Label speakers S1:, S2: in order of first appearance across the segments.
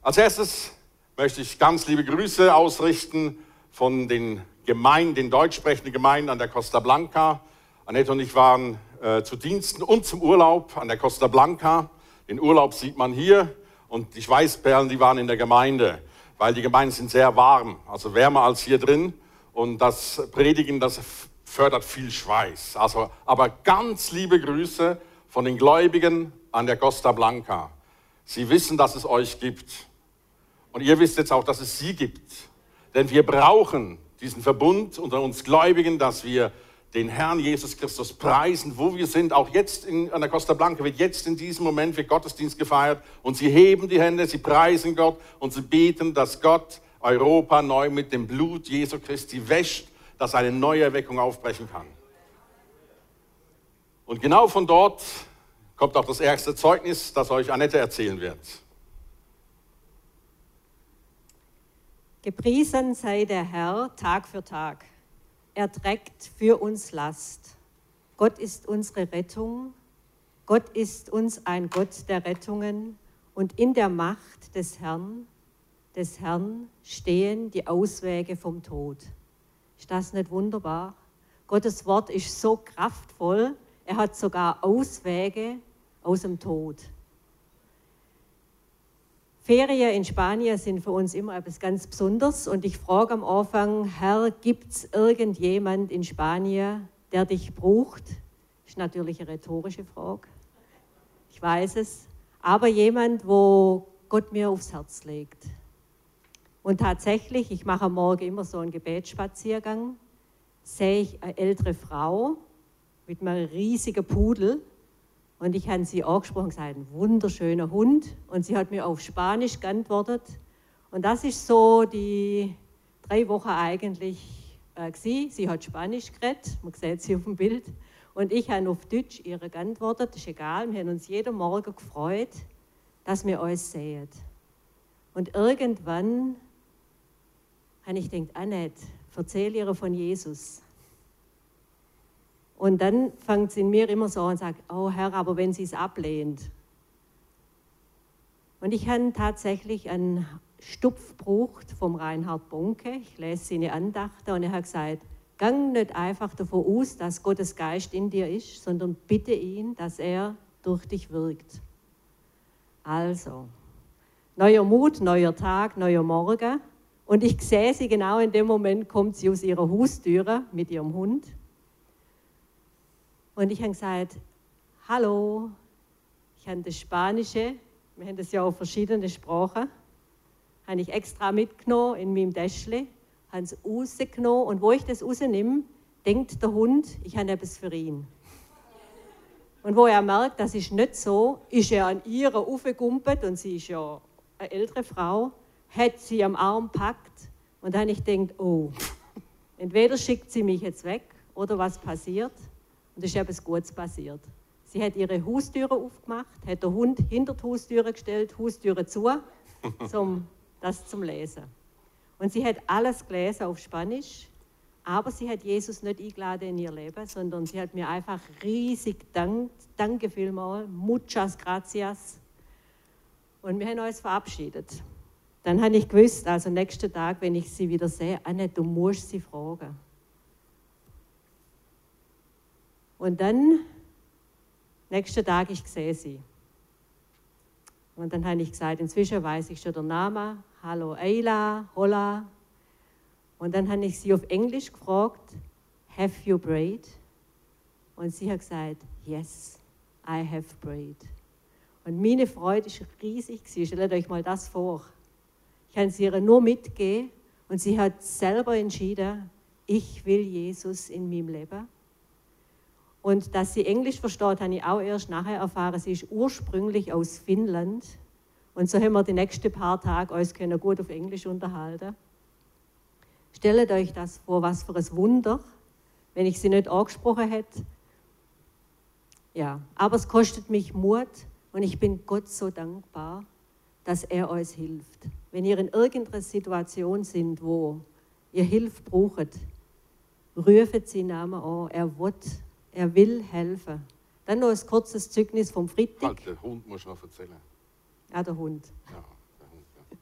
S1: Als erstes möchte ich ganz liebe Grüße ausrichten von den Gemeinden, den deutsch sprechenden Gemeinden an der Costa Blanca. Annette und ich waren zu Diensten und zum Urlaub an der Costa Blanca. Den Urlaub sieht man hier und die Schweißperlen, die waren in der Gemeinde, weil die Gemeinden sind sehr warm, also wärmer als hier drin. Und das Predigen, das fördert viel Schweiß. Also, aber ganz liebe Grüße von den Gläubigen an der Costa Blanca. Sie wissen, dass es euch gibt. Und ihr wisst jetzt auch, dass es sie gibt. Denn wir brauchen diesen Verbund unter uns Gläubigen, dass wir den Herrn Jesus Christus preisen, wo wir sind. Auch jetzt an der Costa Blanca wird jetzt in diesem Moment wird Gottesdienst gefeiert. Und sie heben die Hände, sie preisen Gott und sie beten, dass Gott Europa neu mit dem Blut Jesu Christi wäscht, dass eine neue Erweckung aufbrechen kann. Und genau von dort kommt auch das erste Zeugnis, das euch Annette erzählen wird.
S2: Gepriesen sei der Herr Tag für Tag. Er trägt für uns Last. Gott ist unsere Rettung. Gott ist uns ein Gott der Rettungen. Und in der Macht des Herrn stehen die Auswege vom Tod. Ist das nicht wunderbar? Gottes Wort ist so kraftvoll, er hat sogar Auswege aus dem Tod. Ferien in Spanien sind für uns immer etwas ganz Besonderes und ich frage am Anfang, Herr, gibt es irgendjemand in Spanien, der dich braucht? Das ist natürlich eine rhetorische Frage, ich weiß es, aber jemand, wo Gott mir aufs Herz legt. Und tatsächlich, ich mache am Morgen immer so einen Gebetsspaziergang, sehe ich eine ältere Frau mit einem riesigen Pudel. Und ich habe sie angesprochen und gesagt, ein wunderschöner Hund. Und sie hat mir auf Spanisch geantwortet. Und das ist so die 3 Wochen eigentlich gewesen. Sie hat Spanisch geredet, man sieht sie auf dem Bild. Und ich habe auf Deutsch ihr geantwortet, das ist egal. Wir haben uns jeden Morgen gefreut, dass wir uns sehen. Und irgendwann habe ich gedacht, Annette, erzähl ihr von Jesus. Und dann fängt sie in mir immer so an und sagt, oh Herr, aber wenn sie es ablehnt. Und ich habe tatsächlich einen Stupf gebraucht vom Reinhard Bonke. Ich lese seine Andachten und er hat gesagt, gang nicht einfach davon aus, dass Gottes Geist in dir ist, sondern bitte ihn, dass er durch dich wirkt. Also, neuer Mut, neuer Tag, neuer Morgen. Und ich sehe sie genau in dem Moment, kommt sie aus ihrer Haustüre mit ihrem Hund. Und ich habe gesagt, hallo, ich habe das Spanische, wir haben das ja auf verschiedene Sprachen, habe ich extra mitgenommen in meinem Täschchen, habe es rausgenommen und wo ich das rausnehme, denkt der Hund, ich habe etwas für ihn. Und wo er merkt, das ist nicht so, ist er an ihr aufgegumpelt und sie ist ja eine ältere Frau, hat sie am Arm gepackt und dann habe ich gedacht, oh, entweder schickt sie mich jetzt weg oder was passiert. Und es ist etwas Gutes passiert. Sie hat ihre Haustüre aufgemacht, hat den Hund hinter die Haustüre gestellt, Haustüre zu, das zum Lesen. Und sie hat alles gelesen auf Spanisch, aber sie hat Jesus nicht eingeladen in ihr Leben, sondern sie hat mir einfach riesig gedankt. Danke vielmals, muchas gracias. Und wir haben uns verabschiedet. Dann habe ich gewusst, also nächsten Tag, wenn ich sie wieder sehe, Annette, du musst sie fragen. Und dann, nächsten Tag, ich sehe sie. Und dann habe ich gesagt, inzwischen weiß ich schon den Namen. Hallo Ayla, hola. Und dann habe ich sie auf Englisch gefragt, have you prayed? Und sie hat gesagt, yes, I have prayed. Und meine Freude war riesig. Stellt euch mal das vor. Ich habe sie ihr nur mitgegeben und sie hat selber entschieden, ich will Jesus in meinem Leben. Und dass sie Englisch versteht, habe ich auch erst nachher erfahren. Sie ist ursprünglich aus Finnland. Und so haben wir die nächsten paar Tage uns gut auf Englisch unterhalten. Stellt euch das vor, was für ein Wunder, wenn ich sie nicht angesprochen hätte. Ja, aber es kostet mich Mut und ich bin Gott so dankbar, dass er uns hilft. Wenn ihr in irgendeiner Situation sind, wo ihr Hilfe braucht, ruft seinen Namen an. Er will helfen. Dann noch ein kurzes Zeugnis vom Freitag.
S1: Halt, der Hund muss noch erzählen.
S2: Ah, der Hund.
S1: Ja, der Hund, ja.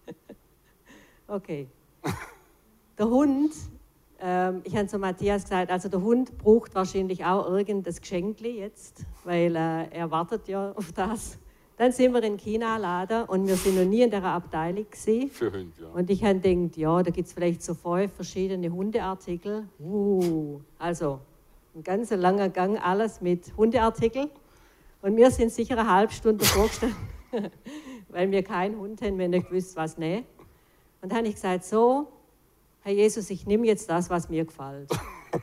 S2: Okay. Der Hund, ich habe zu Matthias gesagt, also der Hund braucht wahrscheinlich auch irgendein Geschenkli jetzt, weil er wartet ja auf das. Dann sind wir in China-Laden und wir sind noch nie in dieser Abteilung gewesen.
S1: Für Hunde, ja.
S2: Und ich habe gedacht, ja, da gibt es vielleicht so 5 verschiedene Hundeartikel. Also ein ganz langer Gang, alles mit Hundeartikeln. Und wir sind sicher eine halbe Stunde davor gestanden, weil wir keinen Hund haben, wenn ich gewusst, was nehmen. Und dann habe ich gesagt, so, Herr Jesus, ich nehme jetzt das, was mir gefällt.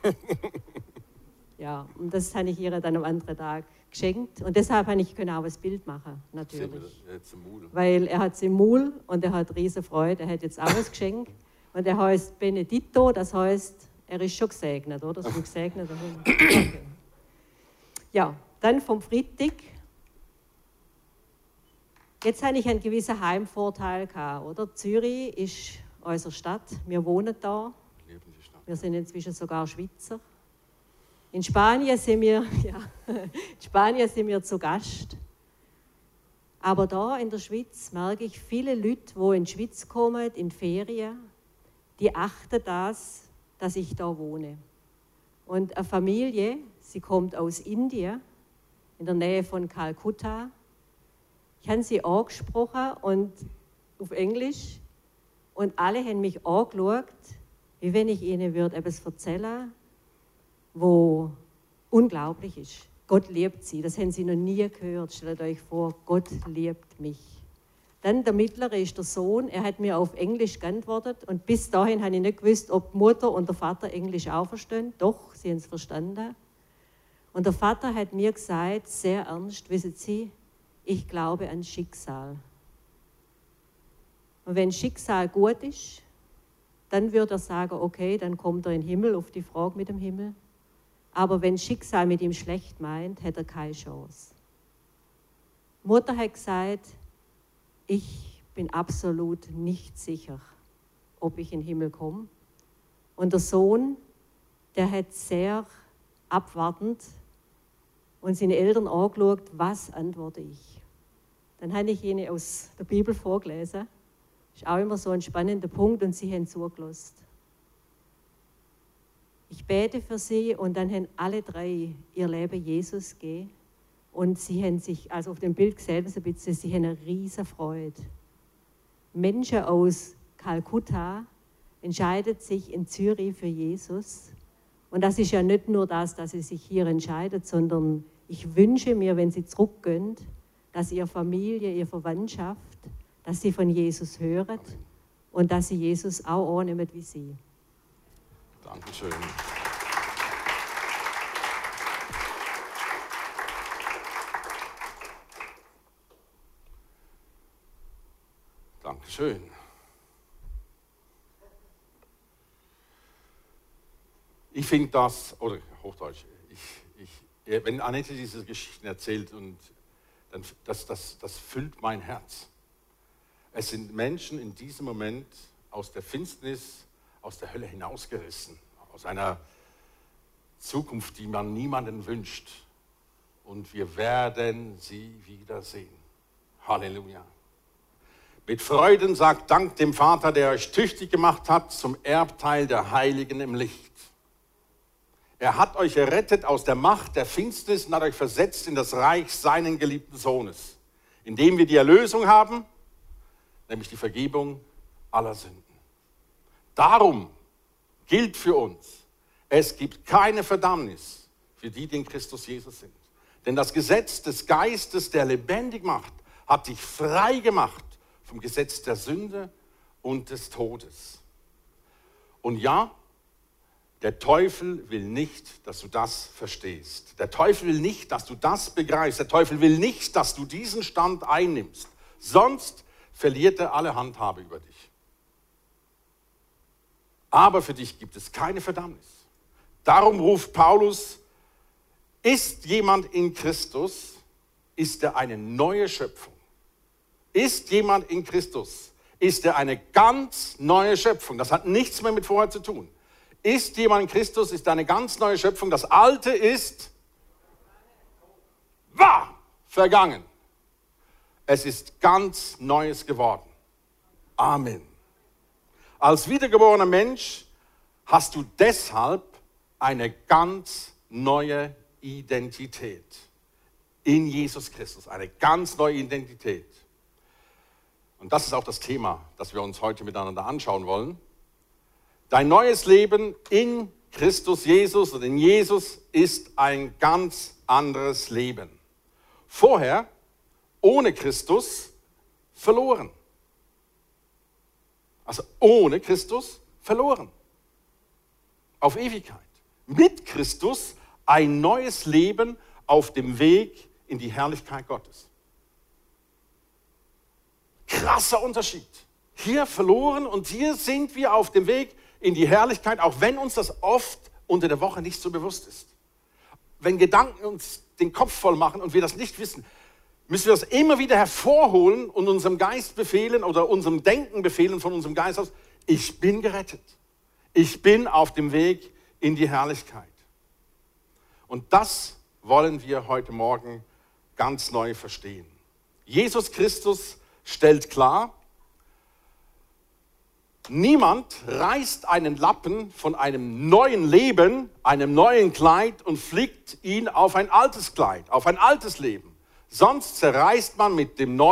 S2: Ja, und das habe ich ihr dann am anderen Tag geschenkt. Und deshalb habe ich auch ein Bild machen, natürlich. Weil er hat es im Maul und er hat riesen Freude. Er hat jetzt auch ein Geschenk. Und er heißt Benedetto, das heißt, er ist schon gesegnet, oder? So ein gesegneter Hund. Okay. Ja, dann vom Freitag. Jetzt habe ich einen gewissen Heimvorteil gehabt, oder? Zürich ist unsere Stadt. Wir wohnen da. Wir sind inzwischen sogar Schweizer. In Spanien sind wir zu Gast. Aber da in der Schweiz merke ich, viele Leute, die in die Schweiz kommen, in die Ferien, die achten das, dass ich da wohne. Und eine Familie, sie kommt aus Indien, in der Nähe von Kalkutta. Ich habe sie angesprochen und auf Englisch und alle haben mich angeschaut, wie wenn ich ihnen etwas erzählen würde, wo unglaublich ist. Gott liebt sie, das haben sie noch nie gehört. Stellt euch vor, Gott liebt mich. Dann der Mittlere ist der Sohn, er hat mir auf Englisch geantwortet und bis dahin habe ich nicht gewusst, ob die Mutter und der Vater Englisch auch verstehen. Doch, sie haben es verstanden. Und der Vater hat mir gesagt, sehr ernst, wissen Sie, ich glaube an Schicksal. Und wenn Schicksal gut ist, dann würde er sagen, okay, dann kommt er in den Himmel, auf die Frage mit dem Himmel. Aber wenn Schicksal mit ihm schlecht meint, hat er keine Chance. Die Mutter hat gesagt, ich bin absolut nicht sicher, ob ich in den Himmel komme. Und der Sohn, der hat sehr abwartend und seine Eltern angeschaut, was antworte ich. Dann habe ich ihnen aus der Bibel vorgelesen. Das ist auch immer so ein spannender Punkt und sie haben zugelassen. Ich bete für sie und dann haben alle 3 ihr Leben Jesus gegeben. Und sie haben sich, also auf dem Bild gesehen, so ein bisschen, sie haben eine riesige Freude. Menschen aus Kalkutta entscheiden sich in Zürich für Jesus. Und das ist ja nicht nur das, dass sie sich hier entscheiden, sondern ich wünsche mir, wenn sie zurückgehen, dass ihre Familie, ihre Verwandtschaft, dass sie von Jesus hören und dass sie Jesus auch annehmen wie sie.
S1: Dankeschön. Dankeschön. Ich finde das, oder Hochdeutsch, wenn Annette diese Geschichten erzählt, und dann, das füllt mein Herz. Es sind Menschen in diesem Moment aus der Finsternis, aus der Hölle hinausgerissen, aus einer Zukunft, die man niemandem wünscht. Und wir werden sie wiedersehen. Halleluja. Mit Freuden sagt Dank dem Vater, der euch tüchtig gemacht hat zum Erbteil der Heiligen im Licht. Er hat euch errettet aus der Macht der Finsternis und hat euch versetzt in das Reich seinen geliebten Sohnes, indem wir die Erlösung haben, nämlich die Vergebung aller Sünden. Darum gilt für uns, es gibt keine Verdammnis für die, die in Christus Jesus sind. Denn das Gesetz des Geistes, der lebendig macht, hat dich frei gemacht vom Gesetz der Sünde und des Todes. Und ja, der Teufel will nicht, dass du das verstehst. Der Teufel will nicht, dass du das begreifst. Der Teufel will nicht, dass du diesen Stand einnimmst. Sonst verliert er alle Handhabe über dich. Aber für dich gibt es keine Verdammnis. Darum ruft Paulus, ist jemand in Christus, ist er eine neue Schöpfung. Ist jemand in Christus, ist er eine ganz neue Schöpfung. Das hat nichts mehr mit vorher zu tun. Ist jemand in Christus, ist er eine ganz neue Schöpfung. Das Alte ist vergangen. Es ist ganz Neues geworden. Amen. Als wiedergeborener Mensch hast du deshalb eine ganz neue Identität. In Jesus Christus, eine ganz neue Identität. Und das ist auch das Thema, das wir uns heute miteinander anschauen wollen. Dein neues Leben in Christus Jesus und in Jesus ist ein ganz anderes Leben. Vorher, ohne Christus, verloren. Also ohne Christus, verloren. Auf Ewigkeit. Mit Christus ein neues Leben auf dem Weg in die Herrlichkeit Gottes. Krasser Unterschied. Hier verloren und hier sind wir auf dem Weg in die Herrlichkeit, auch wenn uns das oft unter der Woche nicht so bewusst ist. Wenn Gedanken uns den Kopf voll machen und wir das nicht wissen, müssen wir das immer wieder hervorholen und unserem Geist befehlen oder unserem Denken befehlen von unserem Geist aus, ich bin gerettet. Ich bin auf dem Weg in die Herrlichkeit. Und das wollen wir heute Morgen ganz neu verstehen. Jesus Christus stellt klar, niemand reißt einen Lappen von einem neuen Leben, einem neuen Kleid und flickt ihn auf ein altes Kleid, auf ein altes Leben. Sonst zerreißt man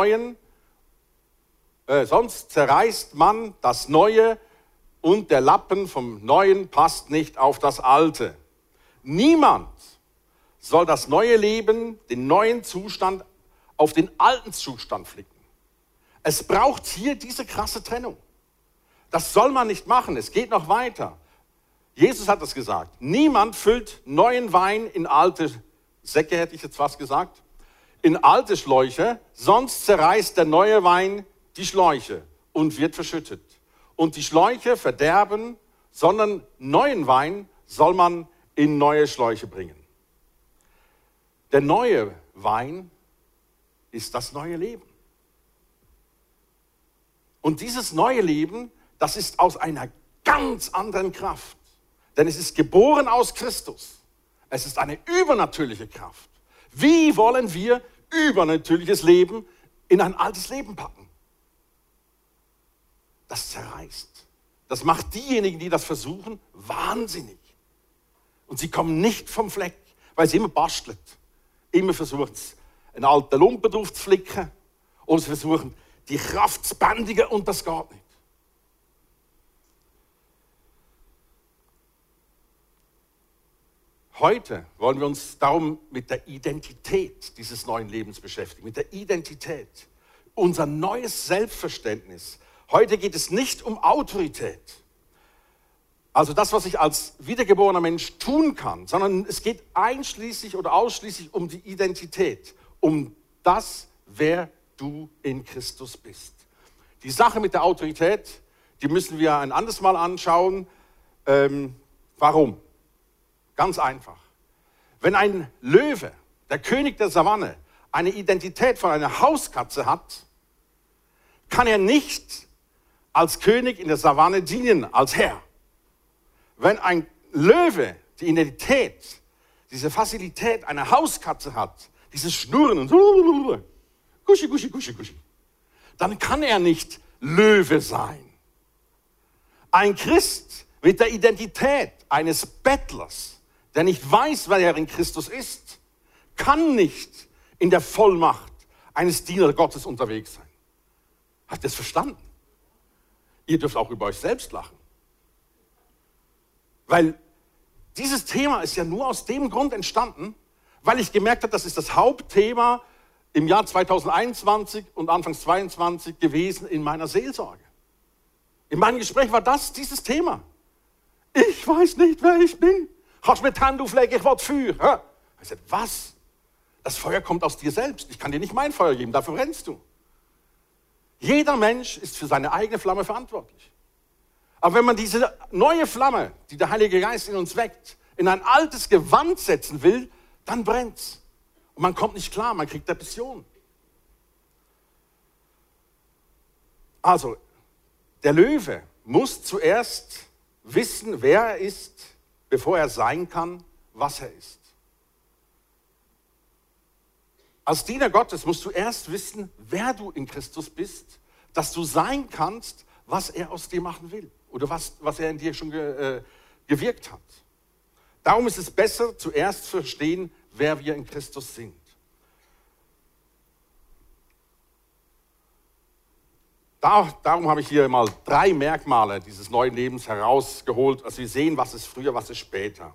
S1: das Neue und der Lappen vom Neuen passt nicht auf das Alte. Niemand soll das neue Leben, den neuen Zustand auf den alten Zustand flicken. Es braucht hier diese krasse Trennung. Das soll man nicht machen, es geht noch weiter. Jesus hat das gesagt. Niemand füllt neuen Wein in alte Säcke, hätte ich jetzt fast gesagt, in alte Schläuche, sonst zerreißt der neue Wein die Schläuche und wird verschüttet. Und die Schläuche verderben, sondern neuen Wein soll man in neue Schläuche bringen. Der neue Wein ist das neue Leben. Und dieses neue Leben, das ist aus einer ganz anderen Kraft. Denn es ist geboren aus Christus. Es ist eine übernatürliche Kraft. Wie wollen wir übernatürliches Leben in ein altes Leben packen? Das zerreißt. Das macht diejenigen, die das versuchen, wahnsinnig. Und sie kommen nicht vom Fleck, weil sie immer basteln. Immer versuchen sie, einen alten Lumpen drauf zu flicken. Oder sie versuchen, die Kraft zu bändigen und das geht nicht. Heute wollen wir uns darum mit der Identität dieses neuen Lebens beschäftigen, mit der Identität, unser neues Selbstverständnis. Heute geht es nicht um Autorität, also das, was ich als wiedergeborener Mensch tun kann, sondern es geht einschließlich oder ausschließlich um die Identität, um das, wer du in Christus bist. Die Sache mit der Autorität, die müssen wir ein anderes Mal anschauen. Warum? Ganz einfach. Wenn ein Löwe, der König der Savanne, eine Identität von einer Hauskatze hat, kann er nicht als König in der Savanne dienen, als Herr. Wenn ein Löwe die Identität, diese Fazilität einer Hauskatze hat, dieses Schnurren und Guschi, Guschi, Guschi, Guschi, dann kann er nicht Löwe sein. Ein Christ mit der Identität eines Bettlers, der nicht weiß, wer er in Christus ist, kann nicht in der Vollmacht eines Dieners Gottes unterwegs sein. Habt ihr das verstanden? Ihr dürft auch über euch selbst lachen. Weil dieses Thema ist ja nur aus dem Grund entstanden, weil ich gemerkt habe, das ist das Hauptthema im Jahr 2021 und Anfangs 2022 gewesen in meiner Seelsorge. In meinem Gespräch war dieses Thema. Ich weiß nicht, wer ich bin. Kannst du mir die Hände auflegen, ich will Feuer. Ich sagte, was? Das Feuer kommt aus dir selbst. Ich kann dir nicht mein Feuer geben, dafür brennst du. Jeder Mensch ist für seine eigene Flamme verantwortlich. Aber wenn man diese neue Flamme, die der Heilige Geist in uns weckt, in ein altes Gewand setzen will, dann brennt's. Und man kommt nicht klar, man kriegt Depression. Also, der Löwe muss zuerst wissen, wer er ist, bevor er sein kann, was er ist. Als Diener Gottes musst du erst wissen, wer du in Christus bist, dass du sein kannst, was er aus dir machen will. oder was er in dir schon gewirkt hat. Darum ist es besser, zuerst zu verstehen, wer wir in Christus sind. Darum habe ich hier mal 3 Merkmale dieses neuen Lebens herausgeholt. Also wir sehen, was ist früher, was ist später.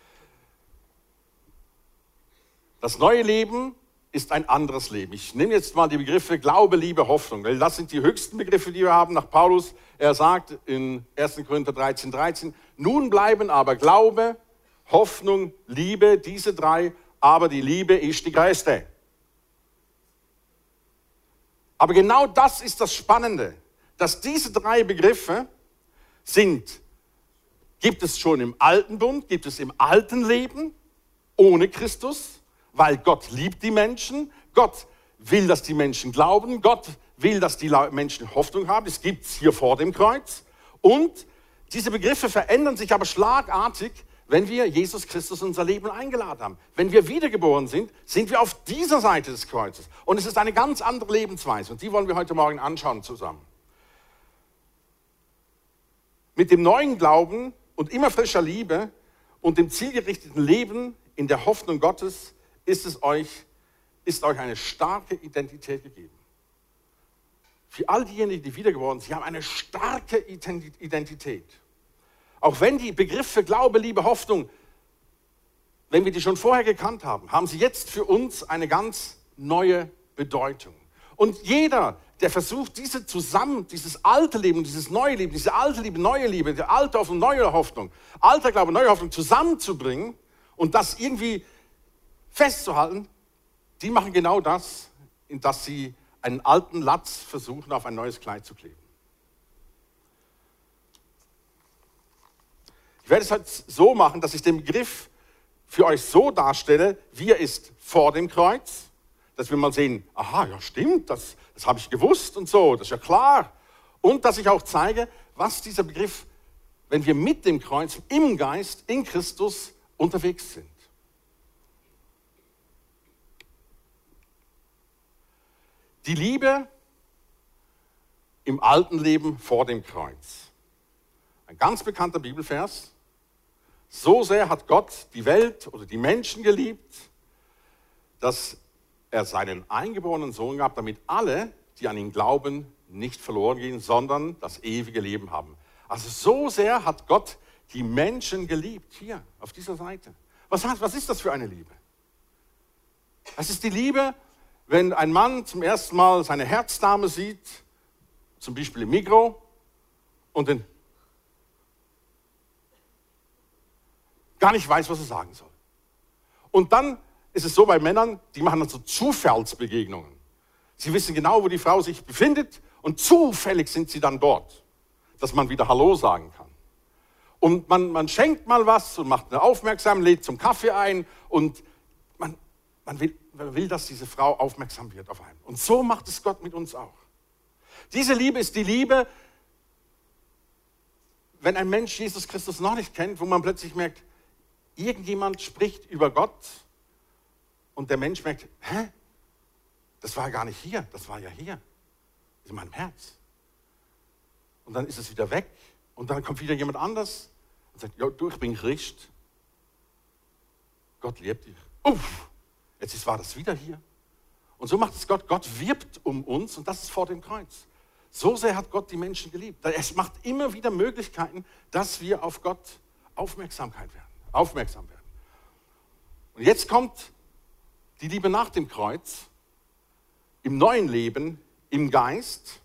S1: Das neue Leben ist ein anderes Leben. Ich nehme jetzt mal die Begriffe Glaube, Liebe, Hoffnung, weil das sind die höchsten Begriffe, die wir haben nach Paulus. Er sagt in 1. Korinther 13, nun bleiben aber Glaube, Hoffnung, Liebe, diese 3, aber die Liebe ist die größte. Aber genau das ist das Spannende, dass diese 3 Begriffe gibt es schon im Alten Bund, gibt es im alten Leben ohne Christus, weil Gott liebt die Menschen, Gott will, dass die Menschen glauben, Gott will, dass die Menschen Hoffnung haben, es gibt es hier vor dem Kreuz. Und diese Begriffe verändern sich aber schlagartig, wenn wir Jesus Christus in unser Leben eingeladen haben. Wenn wir wiedergeboren sind, sind wir auf dieser Seite des Kreuzes. Und es ist eine ganz andere Lebensweise. Und die wollen wir heute Morgen anschauen zusammen. Mit dem neuen Glauben und immer frischer Liebe und dem zielgerichteten Leben in der Hoffnung Gottes ist euch eine starke Identität gegeben. Für all diejenigen, die wiedergeboren sind, sie haben eine starke Identität. Auch wenn die Begriffe Glaube, Liebe, Hoffnung, wenn wir die schon vorher gekannt haben, haben sie jetzt für uns eine ganz neue Bedeutung. Und jeder, der versucht, dieses alte Leben, dieses neue Leben, diese alte Liebe, neue Liebe, die alte Hoffnung, neue Hoffnung, alter Glaube, neue Hoffnung zusammenzubringen und das irgendwie festzuhalten, die machen genau das, in das sie einen alten Latz versuchen, auf ein neues Kleid zu kleben. Ich werde es halt so machen, dass ich den Begriff für euch so darstelle, wie er ist vor dem Kreuz, dass wir mal sehen, aha, ja stimmt, das habe ich gewusst und so, das ist ja klar. Und dass ich auch zeige, was dieser Begriff, wenn wir mit dem Kreuz im Geist, in Christus unterwegs sind. Die Liebe im alten Leben vor dem Kreuz. Ein ganz bekannter Bibelvers. So sehr hat Gott die Welt oder die Menschen geliebt, dass er seinen eingeborenen Sohn gab, damit alle, die an ihn glauben, nicht verloren gehen, sondern das ewige Leben haben. Also so sehr hat Gott die Menschen geliebt, hier auf dieser Seite. Was ist das für eine Liebe? Das ist die Liebe, wenn ein Mann zum ersten Mal seine Herzdame sieht, zum Beispiel im Migros, und den gar nicht weiß, was er sagen soll. Und dann ist es so bei Männern, die machen dann so Zufallsbegegnungen. Sie wissen genau, wo die Frau sich befindet und zufällig sind sie dann dort, dass man wieder Hallo sagen kann. Und man schenkt mal was und macht eine Aufmerksamkeit, lädt zum Kaffee ein und man will, dass diese Frau aufmerksam wird auf einen. Und so macht es Gott mit uns auch. Diese Liebe ist die Liebe, wenn ein Mensch Jesus Christus noch nicht kennt, wo man plötzlich merkt, irgendjemand spricht über Gott und der Mensch merkt, hä? Das war ja gar nicht hier, das war ja hier, in meinem Herz. Und dann ist es wieder weg und dann kommt wieder jemand anders und sagt, ja, du, ich bin Christ. Gott liebt dich. Uff, jetzt war das wieder hier. Und so macht es Gott. Gott wirbt um uns und das ist vor dem Kreuz. So sehr hat Gott die Menschen geliebt. Es macht immer wieder Möglichkeiten, dass wir auf Gott aufmerksam werden. Und jetzt kommt die Liebe nach dem Kreuz, im neuen Leben, im Geist.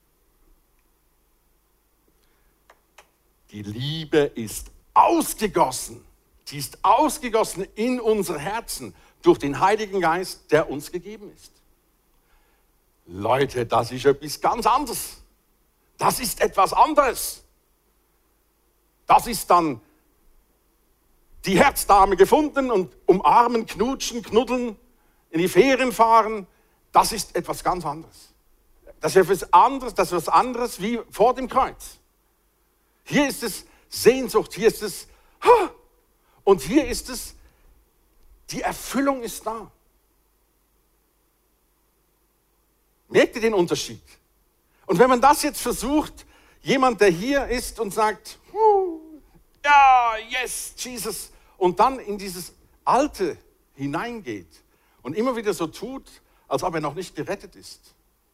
S1: Die Liebe ist ausgegossen. Die ist ausgegossen in unsere Herzen durch den Heiligen Geist, der uns gegeben ist. Leute, das ist etwas ganz anderes. Das ist etwas anderes. Das ist dann die Herzdame gefunden und umarmen, knutschen, knuddeln, in die Ferien fahren. Das ist etwas ganz anderes. Das ist etwas anderes wie vor dem Kreuz. Hier ist es Sehnsucht, hier ist es, und hier ist es, die Erfüllung ist da. Merkt ihr den Unterschied? Und wenn man das jetzt versucht, Jemand, der hier ist und sagt, ja, yes, Jesus, und dann in dieses Alte hineingeht und immer wieder so tut, als ob er noch nicht gerettet ist.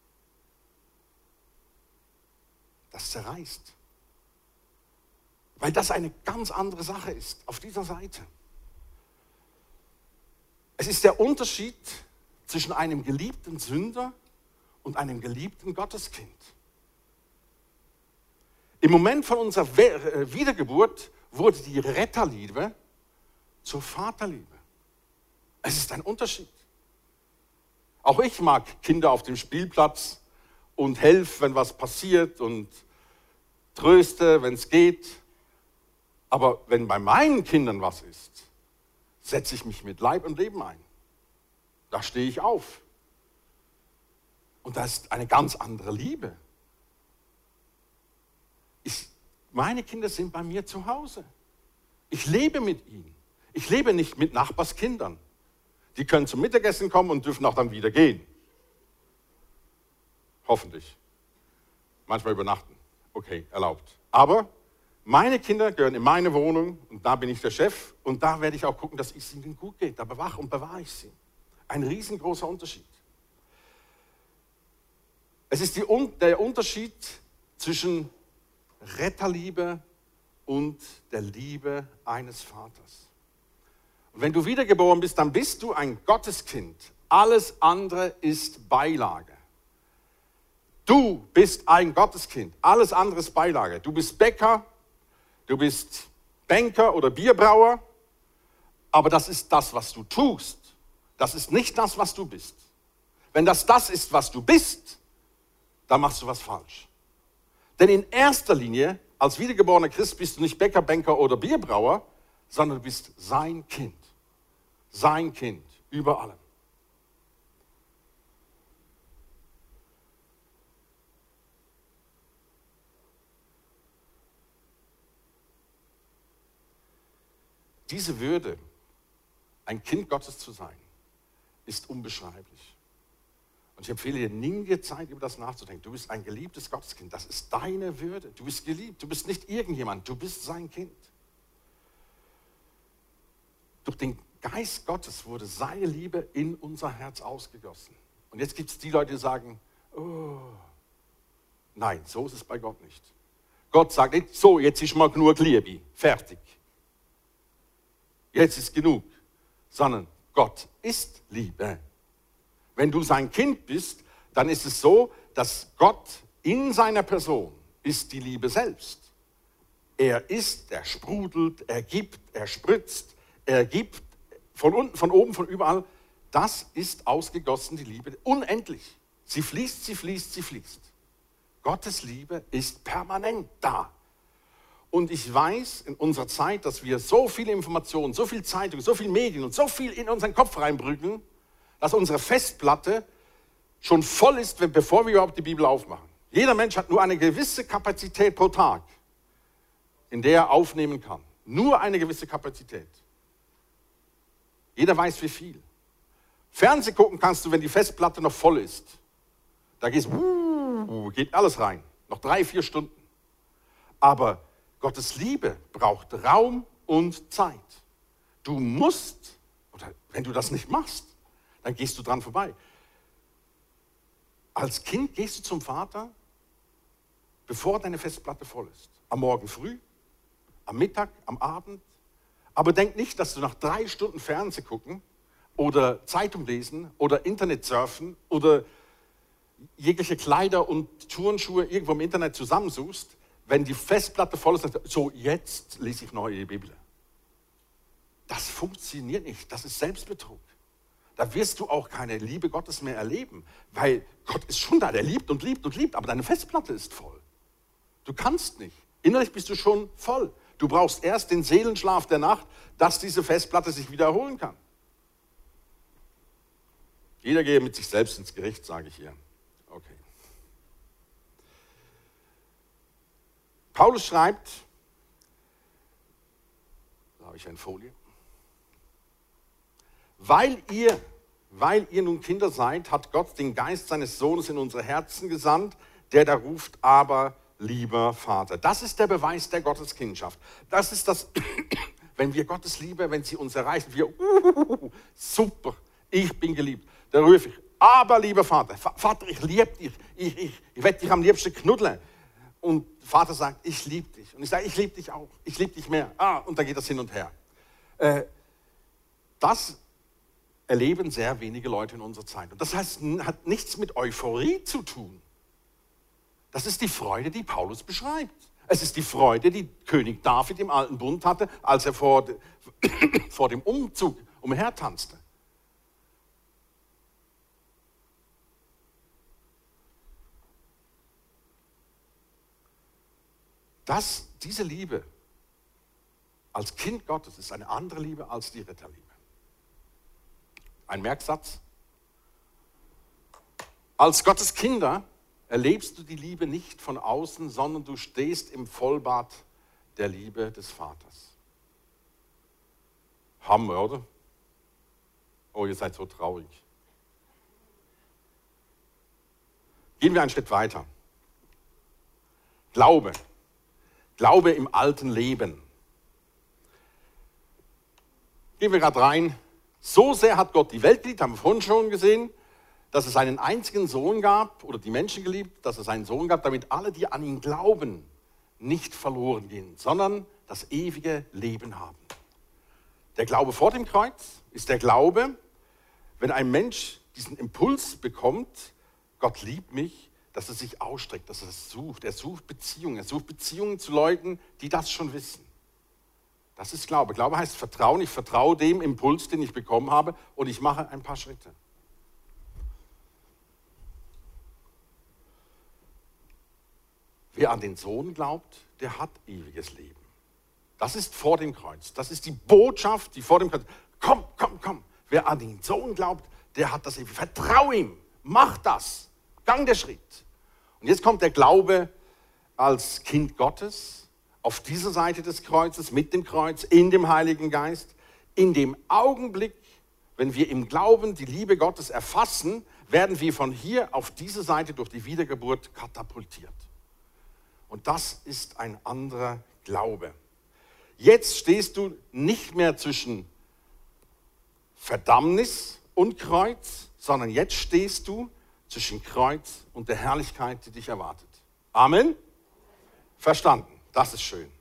S1: Das zerreißt. Weil das eine ganz andere Sache ist, auf dieser Seite. Es ist der Unterschied zwischen einem geliebten Sünder und einem geliebten Gotteskind. Im Moment von unserer Wiedergeburt wurde die Retterliebe zur Vaterliebe. Es ist ein Unterschied. Auch ich mag Kinder auf dem Spielplatz und helfe, wenn was passiert und tröste, wenn es geht. Aber wenn bei meinen Kindern was ist, setze ich mich mit Leib und Leben ein. Da stehe ich auf. Und das ist eine ganz andere Liebe. Meine Kinder sind bei mir zu Hause. Ich lebe mit ihnen. Ich lebe nicht mit Nachbarskindern. Die können zum Mittagessen kommen und dürfen auch dann wieder gehen. Hoffentlich. Manchmal übernachten. Okay, erlaubt. Aber meine Kinder gehören in meine Wohnung und da bin ich der Chef und da werde ich auch gucken, dass es ihnen gut geht. Da bewache und bewahre ich sie. Ein riesengroßer Unterschied. Es ist der Unterschied zwischen Retterliebe und der Liebe eines Vaters. Und wenn du wiedergeboren bist, dann bist du ein Gotteskind. Alles andere ist Beilage. Du bist ein Gotteskind. Alles andere ist Beilage. Du bist Bäcker, du bist Banker oder Bierbrauer, aber das ist das, was du tust. Das ist nicht das, was du bist. Wenn das ist, was du bist, dann machst du was falsch. Denn in erster Linie, als wiedergeborener Christ, bist du nicht Bäcker, Banker oder Bierbrauer, sondern du bist sein Kind. Sein Kind, über allem. Diese Würde, ein Kind Gottes zu sein, ist unbeschreiblich. Und ich empfehle dir, nimm dir Zeit, über das nachzudenken. Du bist ein geliebtes Gotteskind. Das ist deine Würde. Du bist geliebt. Du bist nicht irgendjemand. Du bist sein Kind. Durch den Geist Gottes wurde seine Liebe in unser Herz ausgegossen. Und jetzt gibt es die Leute, die sagen, oh, nein, so ist es bei Gott nicht. Gott sagt nicht, so, jetzt ist mal genug Liebe, fertig. Jetzt ist genug. Sondern Gott ist Liebe. Wenn du sein Kind bist, dann ist es so, dass Gott in seiner Person ist die Liebe selbst. Er ist, er sprudelt, er gibt, er spritzt, er gibt von unten, von oben, von überall. Das ist ausgegossen, die Liebe, unendlich. Sie fließt, sie fließt, sie fließt. Gottes Liebe ist permanent da. Und ich weiß in unserer Zeit, dass wir so viele Informationen, so viel Zeitungen, so viele Medien und so viel in unseren Kopf reinbrücken, dass unsere Festplatte schon voll ist, bevor wir überhaupt die Bibel aufmachen. Jeder Mensch hat nur eine gewisse Kapazität pro Tag, in der er aufnehmen kann. Nur eine gewisse Kapazität. Jeder weiß, wie viel. Fernsehen gucken kannst du, wenn die Festplatte noch voll ist. Da geht alles rein. Noch 3-4 Stunden. Aber Gottes Liebe braucht Raum und Zeit. Du musst, oder wenn du das nicht machst, dann gehst du dran vorbei. Als Kind gehst du zum Vater, bevor deine Festplatte voll ist. Am Morgen früh, am Mittag, am Abend. Aber denk nicht, dass du nach 3 Stunden Fernsehen gucken oder Zeitung lesen oder Internet surfen oder jegliche Kleider und Turnschuhe irgendwo im Internet zusammensuchst, wenn die Festplatte voll ist, so jetzt lese ich neue Bibel. Das funktioniert nicht, das ist Selbstbetrug. Da wirst du auch keine Liebe Gottes mehr erleben, weil Gott ist schon da, der liebt und liebt und liebt, aber deine Festplatte ist voll. Du kannst nicht. Innerlich bist du schon voll. Du brauchst erst den Seelenschlaf der Nacht, dass diese Festplatte sich wieder erholen kann. Jeder gehe mit sich selbst ins Gericht, sage ich hier. Okay. Paulus schreibt, da habe ich eine Folie, weil ihr nun Kinder seid, hat Gott den Geist seines Sohnes in unsere Herzen gesandt, der da ruft, aber lieber Vater. Das ist der Beweis der Gotteskindschaft. Das ist das, wenn wir Gottes Liebe, wenn sie uns erreicht, wir, super, ich bin geliebt. Da rufe ich, aber lieber Vater, Vater, ich liebe dich, ich werde dich am liebsten knuddeln. Und Vater sagt, ich liebe dich. Und ich sage, ich liebe dich auch, ich liebe dich mehr. Und dann geht das hin und her. Das erleben sehr wenige Leute in unserer Zeit. Und das heißt, hat nichts mit Euphorie zu tun. Das ist die Freude, die Paulus beschreibt. Es ist die Freude, die König David im Alten Bund hatte, als er vor dem Umzug umhertanzte. Diese Liebe als Kind Gottes ist eine andere Liebe als die Ritterliebe. Ein Merksatz. Als Gottes Kinder erlebst du die Liebe nicht von außen, sondern du stehst im Vollbad der Liebe des Vaters. Hammer, oder? Oh, ihr seid so traurig. Gehen wir einen Schritt weiter. Glaube. Glaube im alten Leben. Gehen wir gerade rein. So sehr hat Gott die Welt geliebt, haben wir vorhin schon gesehen, dass es einen einzigen Sohn gab, oder die Menschen geliebt, dass es einen Sohn gab, damit alle, die an ihn glauben, nicht verloren gehen, sondern das ewige Leben haben. Der Glaube vor dem Kreuz ist der Glaube, wenn ein Mensch diesen Impuls bekommt, Gott liebt mich, dass er sich ausstreckt, dass er es sucht. Er sucht Beziehungen zu Leuten, die das schon wissen. Das ist Glaube. Glaube heißt Vertrauen. Ich vertraue dem Impuls, den ich bekommen habe, und ich mache ein paar Schritte. Wer an den Sohn glaubt, der hat ewiges Leben. Das ist vor dem Kreuz. Das ist die Botschaft, die vor dem Kreuz. Komm, komm, komm. Wer an den Sohn glaubt, der hat das ewige. Vertrau ihm. Mach das. Gang der Schritt. Und jetzt kommt der Glaube als Kind Gottes auf dieser Seite des Kreuzes, mit dem Kreuz, in dem Heiligen Geist. In dem Augenblick, wenn wir im Glauben die Liebe Gottes erfassen, werden wir von hier auf diese Seite durch die Wiedergeburt katapultiert. Und das ist ein anderer Glaube. Jetzt stehst du nicht mehr zwischen Verdammnis und Kreuz, sondern jetzt stehst du zwischen Kreuz und der Herrlichkeit, die dich erwartet. Amen? Verstanden. Das ist schön.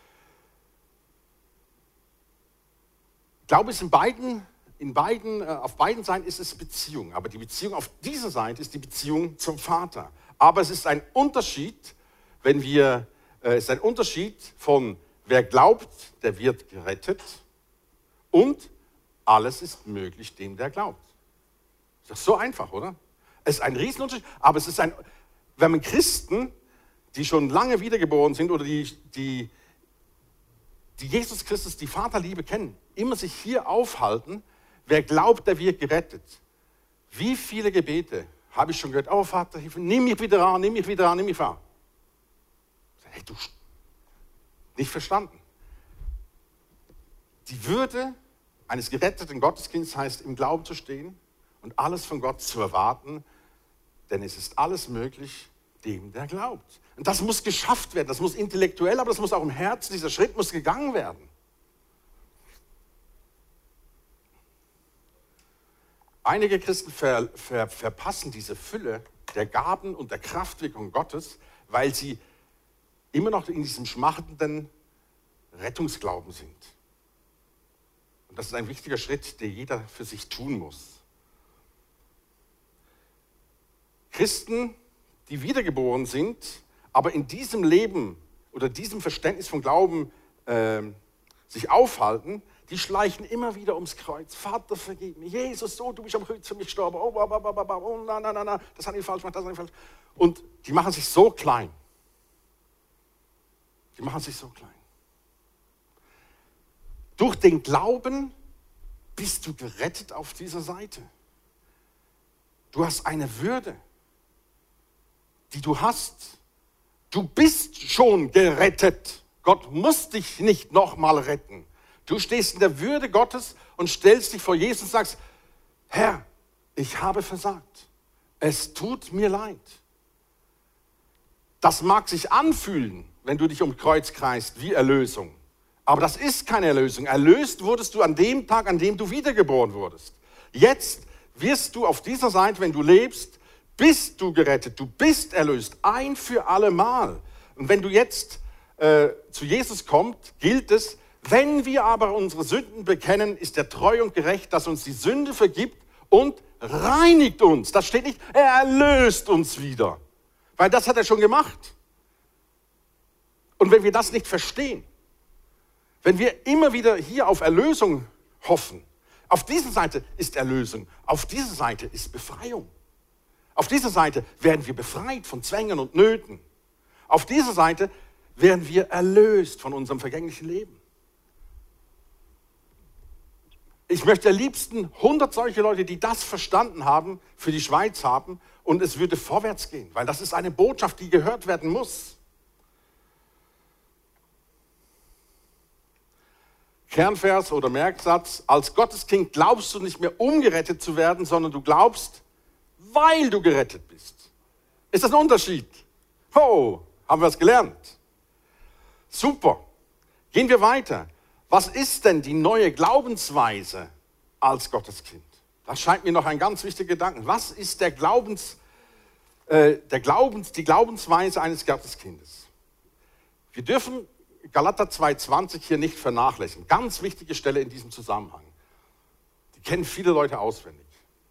S1: Glaube ist auf beiden Seiten ist es Beziehung. Aber die Beziehung auf dieser Seite ist die Beziehung zum Vater. Aber es ist ein Unterschied, es ist ein Unterschied von wer glaubt, der wird gerettet, und alles ist möglich dem, der glaubt. Ist doch so einfach, oder? Es ist ein Riesenunterschied, aber es ist wenn man Christen, die schon lange wiedergeboren sind oder die Jesus Christus, die Vaterliebe kennen, immer sich hier aufhalten, wer glaubt, der wird gerettet. Wie viele Gebete habe ich schon gehört, oh Vater, nimm mich wieder an, nimm mich wieder an, nimm mich an. Hey, du, nicht verstanden. Die Würde eines geretteten Gotteskinds heißt, im Glauben zu stehen und alles von Gott zu erwarten, denn es ist alles möglich dem, der glaubt. Und das muss geschafft werden, das muss intellektuell, aber das muss auch im Herzen, dieser Schritt muss gegangen werden. Einige Christen verpassen diese Fülle der Gaben und der Kraftwirkung Gottes, weil sie immer noch in diesem schmachtenden Rettungsglauben sind. Und das ist ein wichtiger Schritt, den jeder für sich tun muss. Christen, die wiedergeboren sind, aber in diesem Leben oder diesem Verständnis von Glauben sich aufhalten, die schleichen immer wieder ums Kreuz. Vater, vergib mir. Jesus, du bist am Kreuz für mich gestorben. Oh, na, das habe ich falsch gemacht, das habe ich falsch gemacht. Und die machen sich so klein. Die machen sich so klein. Durch den Glauben bist du gerettet auf dieser Seite. Du hast eine Würde, die du hast. Du bist schon gerettet. Gott muss dich nicht nochmal retten. Du stehst in der Würde Gottes und stellst dich vor Jesus und sagst, Herr, ich habe versagt. Es tut mir leid. Das mag sich anfühlen, wenn du dich um Kreuz kreist, wie Erlösung. Aber das ist keine Erlösung. Erlöst wurdest du an dem Tag, an dem du wiedergeboren wurdest. Jetzt wirst du auf dieser Seite, wenn du lebst, bist du gerettet. Du bist erlöst, ein für alle Mal. Und wenn du jetzt zu Jesus kommst, gilt es, wenn wir aber unsere Sünden bekennen, ist er treu und gerecht, dass uns die Sünde vergibt und reinigt uns. Das steht nicht, er erlöst uns wieder. Weil das hat er schon gemacht. Und wenn wir das nicht verstehen, wenn wir immer wieder hier auf Erlösung hoffen, auf dieser Seite ist Erlösung, auf dieser Seite ist Befreiung. Auf dieser Seite werden wir befreit von Zwängen und Nöten. Auf dieser Seite werden wir erlöst von unserem vergänglichen Leben. Ich möchte am liebsten 100 solche Leute, die das verstanden haben, für die Schweiz haben und es würde vorwärts gehen, weil das ist eine Botschaft, die gehört werden muss. Kernvers oder Merksatz, als Gotteskind glaubst du nicht mehr, um gerettet zu werden, sondern du glaubst, weil du gerettet bist. Ist das ein Unterschied? Oh, haben wir es gelernt. Super. Gehen wir weiter. Was ist denn die neue Glaubensweise als Gotteskind? Das scheint mir noch ein ganz wichtiger Gedanke. Was ist die Glaubensweise eines Gotteskindes? Wir dürfen Galater 2,20 hier nicht vernachlässigen. Ganz wichtige Stelle in diesem Zusammenhang. Die kennen viele Leute auswendig.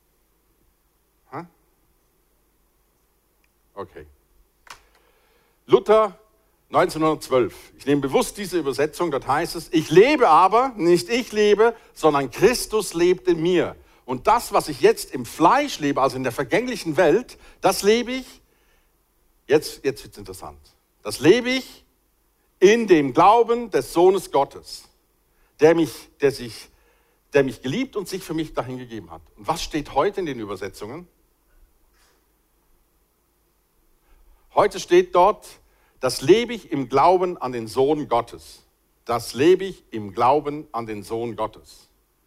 S1: Okay. Luther 1912. Ich nehme bewusst diese Übersetzung, dort heißt es, ich lebe aber, nicht ich lebe, sondern Christus lebt in mir. Und das, was ich jetzt im Fleisch lebe, also in der vergänglichen Welt, das lebe ich, jetzt wird es interessant, das lebe ich in dem Glauben des Sohnes Gottes, der mich geliebt und sich für mich dahingegeben hat. Und was steht heute in den Übersetzungen? Heute steht dort, das lebe ich im Glauben an den Sohn Gottes. Das lebe ich im Glauben an den Sohn Gottes.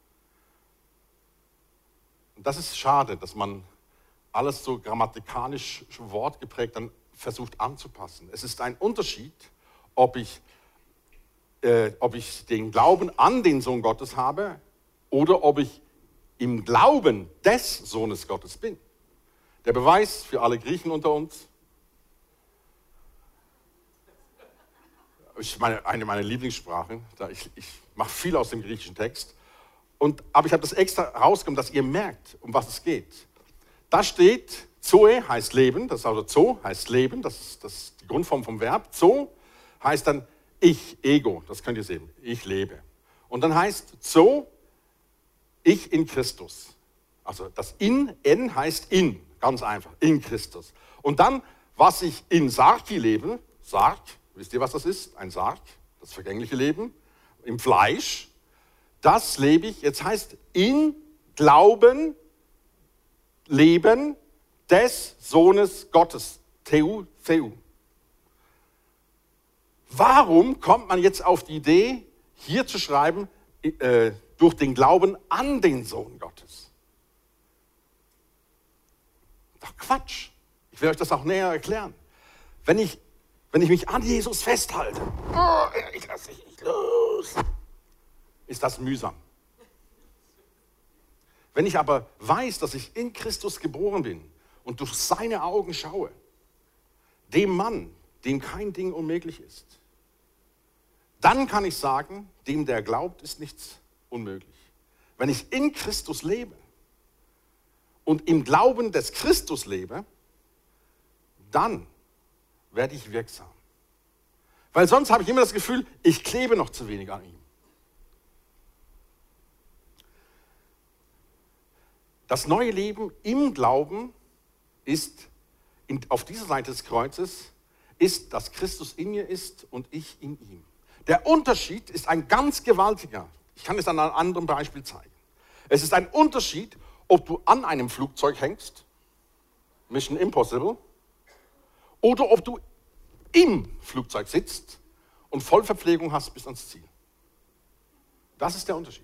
S1: Und das ist schade, dass man alles so grammatikalisch wortgeprägt dann versucht anzupassen. Es ist ein Unterschied, ob ich den Glauben an den Sohn Gottes habe oder ob ich im Glauben des Sohnes Gottes bin. Der Beweis für alle Griechen unter uns, eine meiner Lieblingssprachen, ich mache viel aus dem griechischen Text, aber ich habe das extra rausgenommen, dass ihr merkt, um was es geht. Da steht, Zoe heißt Leben, das ist also Zo heißt Leben, das ist die Grundform vom Verb. Zo heißt dann ich, Ego, das könnt ihr sehen, ich lebe. Und dann heißt Zo, ich in Christus. Also das N heißt in, ganz einfach, in Christus. Und dann, was ich in Sarki lebe, Sark, wisst ihr, was das ist? Ein Sarg, das vergängliche Leben, im Fleisch. Das lebe ich, jetzt heißt in Glauben, Leben des Sohnes Gottes. Theu. Warum kommt man jetzt auf die Idee, hier zu schreiben, durch den Glauben an den Sohn Gottes? Doch Quatsch. Ich will euch das auch näher erklären. Wenn ich mich an Jesus festhalte, ich lasse dich nicht los, ist das mühsam. Wenn ich aber weiß, dass ich in Christus geboren bin und durch seine Augen schaue, dem Mann, dem kein Ding unmöglich ist, dann kann ich sagen, dem, der glaubt, ist nichts unmöglich. Wenn ich in Christus lebe und im Glauben des Christus lebe, dann werde ich wirksam. Weil sonst habe ich immer das Gefühl, ich klebe noch zu wenig an ihm. Das neue Leben im Glauben ist, auf dieser Seite des Kreuzes, ist, dass Christus in mir ist und ich in ihm. Der Unterschied ist ein ganz gewaltiger. Ich kann es an einem anderen Beispiel zeigen. Es ist ein Unterschied, ob du an einem Flugzeug hängst, Mission Impossible, oder ob du im Flugzeug sitzt und Vollverpflegung hast bis ans Ziel. Das ist der Unterschied.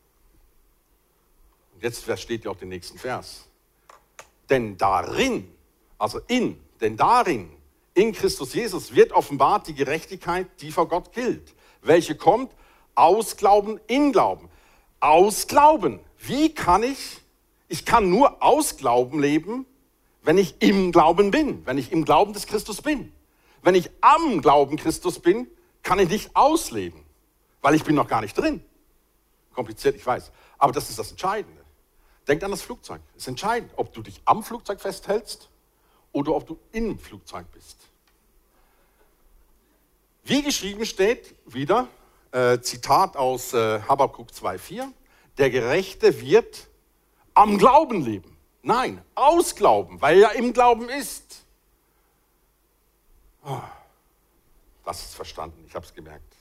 S1: Und jetzt versteht ihr auch den nächsten Vers. Denn darin Also denn darin, in Christus Jesus, wird offenbart die Gerechtigkeit, die vor Gott gilt. Welche kommt aus Glauben in Glauben. Aus Glauben. Wie kann ich kann nur aus Glauben leben, wenn ich im Glauben bin, wenn ich im Glauben des Christus bin. Wenn ich am Glauben Christus bin, kann ich nicht ausleben, weil ich bin noch gar nicht drin. Kompliziert, ich weiß. Aber das ist das Entscheidende. Denk an das Flugzeug. Es ist entscheidend, ob du dich am Flugzeug festhältst oder ob du im Flugzeug bist. Wie geschrieben steht, wieder, Zitat aus Habakuk 2,4, der Gerechte wird am Glauben leben. Nein, aus Glauben, weil er im Glauben ist. Oh, das ist verstanden, ich habe es gemerkt.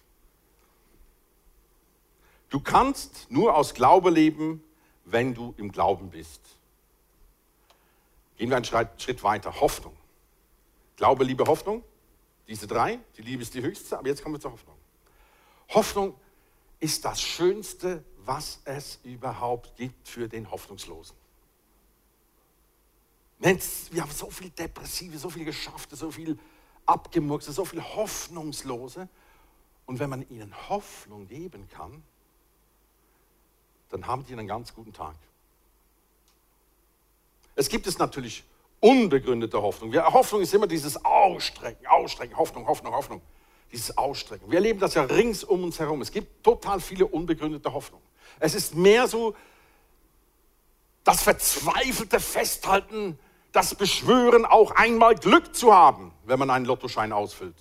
S1: Du kannst nur aus Glaube leben, wenn du im Glauben bist. Gehen wir einen Schritt weiter. Hoffnung. Glaube, Liebe, Hoffnung. Diese drei. Die Liebe ist die höchste, aber jetzt kommen wir zur Hoffnung. Hoffnung ist das Schönste, was es überhaupt gibt für den Hoffnungslosen. Mensch, wir haben so viel Depressive, so viel Geschaffte, so viel Abgemurkste, so viel Hoffnungslose. Und wenn man ihnen Hoffnung geben kann, dann haben die einen ganz guten Tag. Es gibt es natürlich unbegründete Hoffnung. Hoffnung ist immer dieses Ausstrecken, Hoffnung. Dieses Ausstrecken. Wir erleben das ja rings um uns herum. Es gibt total viele unbegründete Hoffnungen. Es ist mehr so das verzweifelte Festhalten, das Beschwören, auch einmal Glück zu haben, wenn man einen Lottoschein ausfüllt.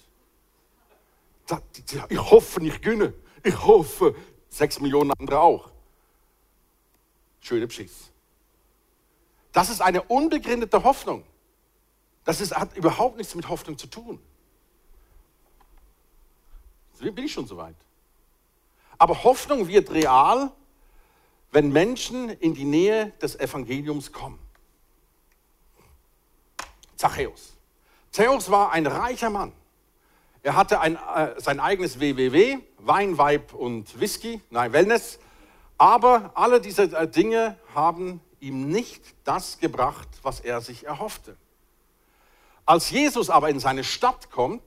S1: Ich hoffe, ich gönne. Ich hoffe, 6 Millionen andere auch. Schöne Beschiss. Das ist eine unbegründete Hoffnung. Hat überhaupt nichts mit Hoffnung zu tun. Bin ich schon soweit. Aber Hoffnung wird real, wenn Menschen in die Nähe des Evangeliums kommen. Zachäus. Zachäus war ein reicher Mann. Er hatte sein eigenes WWW, Wein, Weib und Wellness. Aber alle diese Dinge haben ihm nicht das gebracht, was er sich erhoffte. Als Jesus aber in seine Stadt kommt,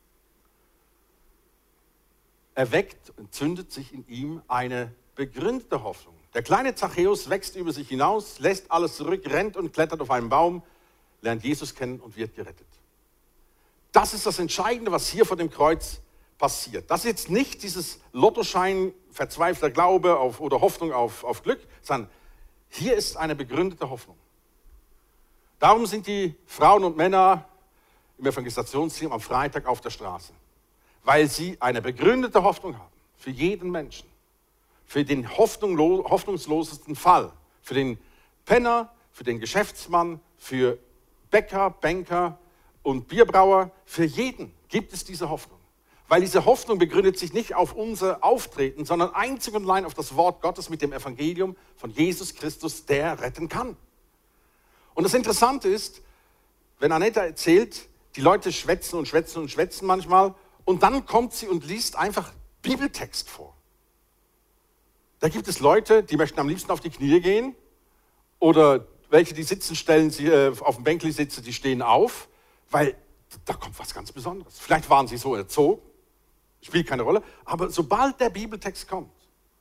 S1: erweckt und zündet sich in ihm eine begründete Hoffnung. Der kleine Zachäus wächst über sich hinaus, lässt alles zurück, rennt und klettert auf einen Baum, lernt Jesus kennen und wird gerettet. Das ist das Entscheidende, was hier vor dem Kreuz passiert. Das ist jetzt nicht dieses Lottoschein, verzweifelter Glaube oder Hoffnung auf Glück, sondern hier ist eine begründete Hoffnung. Darum sind die Frauen und Männer im Evangelisationsteam am Freitag auf der Straße. Weil sie eine begründete Hoffnung haben. Für jeden Menschen. Für den hoffnungslosesten Fall. Für den Penner, für den Geschäftsmann, für Bäcker, Banker und Bierbrauer. Für jeden gibt es diese Hoffnung. Weil diese Hoffnung begründet sich nicht auf unser Auftreten, sondern einzig und allein auf das Wort Gottes mit dem Evangelium von Jesus Christus, der retten kann. Und das Interessante ist, wenn Annette erzählt, die Leute schwätzen und schwätzen und schwätzen manchmal, und dann kommt sie und liest einfach Bibeltext vor. Da gibt es Leute, die möchten am liebsten auf die Knie gehen oder welche, die sitzen, stellen sie auf dem Bänkli sitzen, die stehen auf, weil da kommt was ganz Besonderes. Vielleicht waren sie so erzogen, spielt keine Rolle, aber sobald der Bibeltext kommt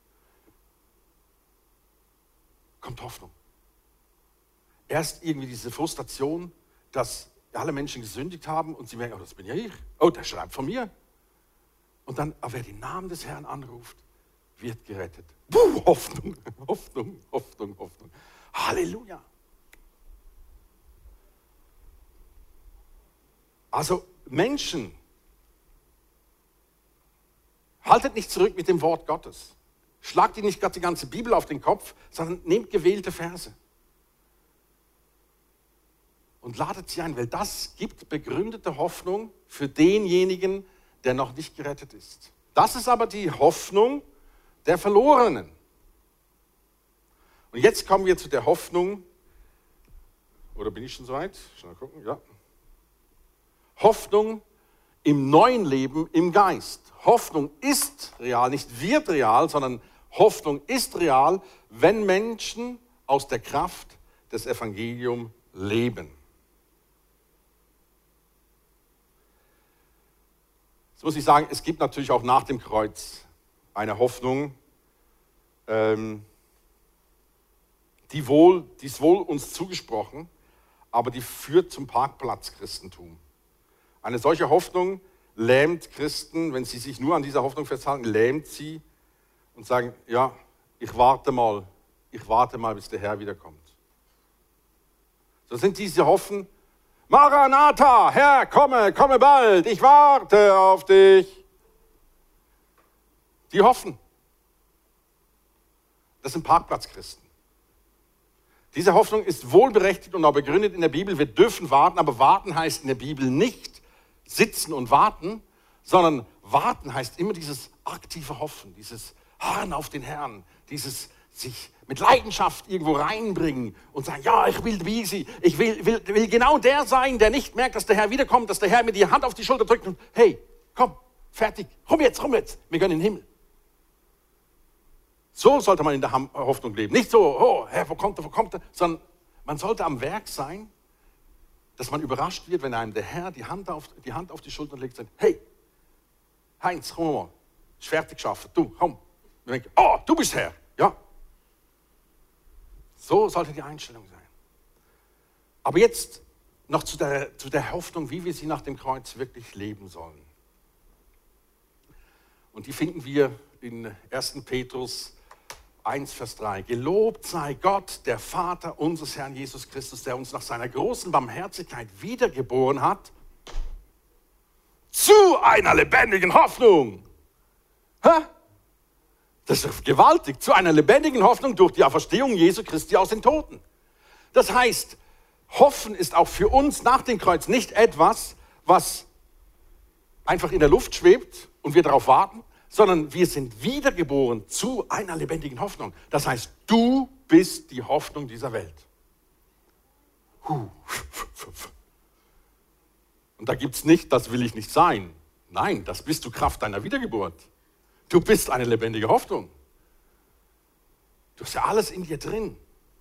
S1: Hoffnung. Erst irgendwie diese Frustration, dass alle Menschen gesündigt haben und sie merken, oh, das bin ja ich. Oh, der schreibt von mir. Und dann, aber wer den Namen des Herrn anruft, wird gerettet. Hoffnung, Hoffnung, Hoffnung, Hoffnung. Halleluja. Also Menschen, haltet nicht zurück mit dem Wort Gottes. Schlagt ihr nicht gerade die ganze Bibel auf den Kopf, sondern nehmt gewählte Verse. Und ladet sie ein, weil das gibt begründete Hoffnung für denjenigen, der noch nicht gerettet ist. Das ist aber die Hoffnung der Verlorenen. Und jetzt kommen wir zu der Hoffnung, oder bin ich schon soweit? Schnell gucken, ja. Hoffnung im neuen Leben im Geist. Hoffnung ist real, nicht wird real, sondern Hoffnung ist real, wenn Menschen aus der Kraft des Evangeliums leben. Jetzt muss ich sagen, es gibt natürlich auch nach dem Kreuz eine Hoffnung, die ist wohl uns zugesprochen, aber die führt zum Parkplatzchristentum. Eine solche Hoffnung lähmt Christen, wenn sie sich nur an dieser Hoffnung festhalten, lähmt sie und sagen, ja, ich warte mal, bis der Herr wiederkommt. So sind diese Hoffen, Maranatha, Herr, komme bald, ich warte auf dich. Die hoffen. Das sind Parkplatzchristen. Diese Hoffnung ist wohlberechtigt und auch begründet in der Bibel. Wir dürfen warten, aber warten heißt in der Bibel nicht sitzen und warten, sondern warten heißt immer dieses aktive Hoffen, dieses Harren auf den Herrn, dieses sich mit Leidenschaft irgendwo reinbringen und sagen, ja, ich will wie sie, ich will genau der sein, der nicht merkt, dass der Herr wiederkommt, dass der Herr mir die Hand auf die Schulter drückt und hey, komm, fertig, komm jetzt, wir gehen in den Himmel. So sollte man in der Hoffnung leben. Nicht so, oh, Herr, wo kommt er, sondern man sollte am Werk sein, dass man überrascht wird, wenn einem der Herr die Hand auf die Schulter legt und sagt, hey, Heinz, komm mal, ist fertig geschafft, du, komm. Und denke, oh, du bist Herr, ja. So sollte die Einstellung sein. Aber jetzt noch zu der Hoffnung, wie wir sie nach dem Kreuz wirklich leben sollen. Und die finden wir in 1. Petrus 1, Vers 3. Gelobt sei Gott, der Vater unseres Herrn Jesus Christus, der uns nach seiner großen Barmherzigkeit wiedergeboren hat, zu einer lebendigen Hoffnung. Hä? Das ist gewaltig. Zu einer lebendigen Hoffnung durch die Auferstehung Jesu Christi aus den Toten. Das heißt, Hoffen ist auch für uns nach dem Kreuz nicht etwas, was einfach in der Luft schwebt und wir darauf warten, sondern wir sind wiedergeboren zu einer lebendigen Hoffnung. Das heißt, du bist die Hoffnung dieser Welt. Und da gibt es nicht, das will ich nicht sein. Nein, das bist du Kraft deiner Wiedergeburt. Du bist eine lebendige Hoffnung. Du hast ja alles in dir drin.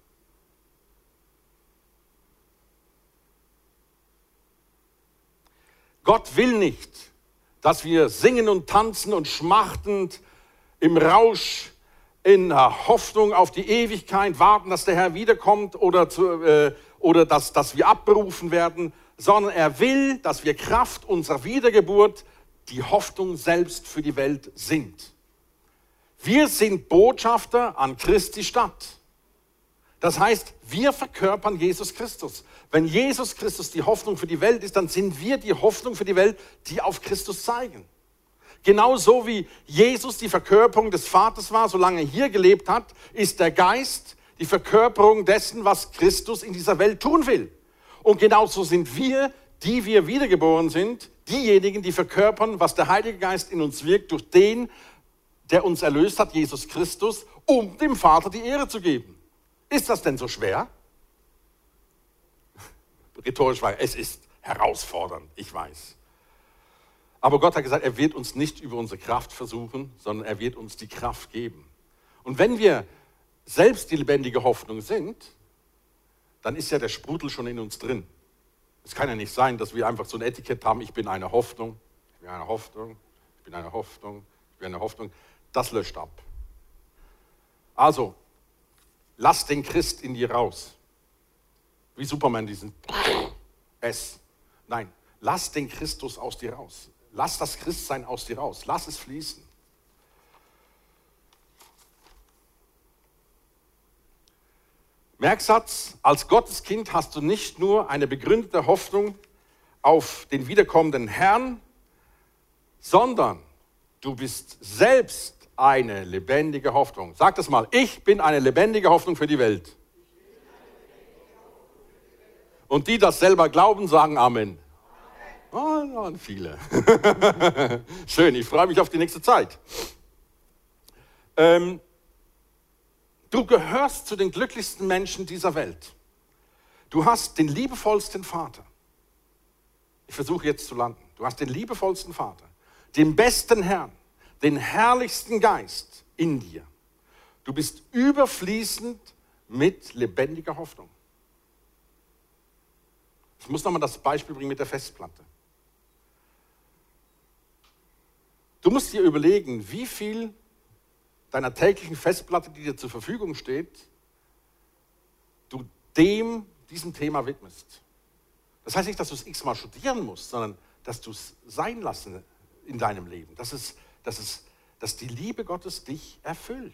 S1: Gott will nicht, dass wir singen und tanzen und schmachtend im Rausch, in der Hoffnung auf die Ewigkeit warten, dass der Herr wiederkommt oder dass wir abberufen werden, sondern er will, dass wir Kraft unserer Wiedergeburt die Hoffnung selbst für die Welt sind. Wir sind Botschafter an Christi Stadt. Das heißt, wir verkörpern Jesus Christus. Wenn Jesus Christus die Hoffnung für die Welt ist, dann sind wir die Hoffnung für die Welt, die auf Christus zeigen. Genauso wie Jesus die Verkörperung des Vaters war, solange er hier gelebt hat, ist der Geist die Verkörperung dessen, was Christus in dieser Welt tun will. Und genauso sind wir, die wir wiedergeboren sind, diejenigen, die verkörpern, was der Heilige Geist in uns wirkt, durch den, der uns erlöst hat, Jesus Christus, um dem Vater die Ehre zu geben. Ist das denn so schwer? Rhetorisch war, es ist herausfordernd, ich weiß. Aber Gott hat gesagt, er wird uns nicht über unsere Kraft versuchen, sondern er wird uns die Kraft geben. Und wenn wir selbst die lebendige Hoffnung sind, dann ist ja der Sprudel schon in uns drin. Es kann ja nicht sein, dass wir einfach so ein Etikett haben, ich bin eine Hoffnung, ich bin eine Hoffnung, ich bin eine Hoffnung, ich bin eine Hoffnung. Das löscht ab. Also, lass den Christ in dir raus. Wie Superman diesen S. Nein, lass den Christus aus dir raus. Lass das Christsein aus dir raus. Lass es fließen. Merksatz, als Gotteskind hast du nicht nur eine begründete Hoffnung auf den wiederkommenden Herrn, sondern du bist selbst eine lebendige Hoffnung. Sag das mal, ich bin eine lebendige Hoffnung für die Welt. Und die das selber glauben, sagen Amen. Oh, da waren viele. Schön, ich freue mich auf die nächste Zeit. Du gehörst zu den glücklichsten Menschen dieser Welt. Du hast den liebevollsten Vater. Ich versuche jetzt zu landen. Du hast den liebevollsten Vater, den besten Herrn, den herrlichsten Geist in dir. Du bist überfließend mit lebendiger Hoffnung. Ich muss nochmal das Beispiel bringen mit der Festplatte. Du musst dir überlegen, wie viel deiner täglichen Festplatte, die dir zur Verfügung steht, du diesem Thema widmest. Das heißt nicht, dass du es x-mal studieren musst, sondern dass du es sein lassen in deinem Leben. Dass die Liebe Gottes dich erfüllt.